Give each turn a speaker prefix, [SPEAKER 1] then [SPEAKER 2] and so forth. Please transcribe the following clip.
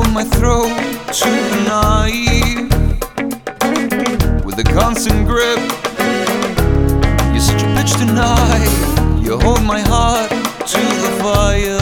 [SPEAKER 1] from my throat to the knife with a constant grip. You're such a bitch tonight. You hold my heart to the fire.